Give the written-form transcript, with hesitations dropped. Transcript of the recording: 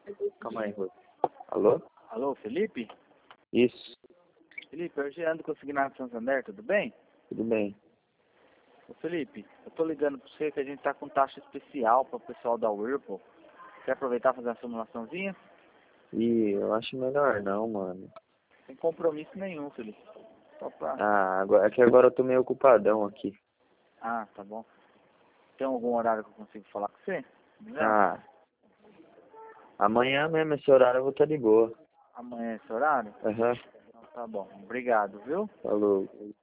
Calma aí, Rô. Alô? Alô, Felipe? Isso, Felipe, eu ando com o Signado Santander, tudo bem? tudo bem. Ô, Felipe, eu tô ligando pra você que a gente tá com taxa especial para o pessoal da Whirlpool. Quer aproveitar e fazer uma simulaçãozinha? Ih, eu acho melhor não, mano. Sem compromisso nenhum, Felipe. Só pra... Ah, agora, é que agora eu tô meio ocupadão aqui. Ah, tá bom. Tem algum horário que eu consigo falar com você? Já? Ah, amanhã mesmo, esse horário eu vou estar de boa. Amanhã é esse horário? Aham, Então tá bom. Obrigado, viu? falou.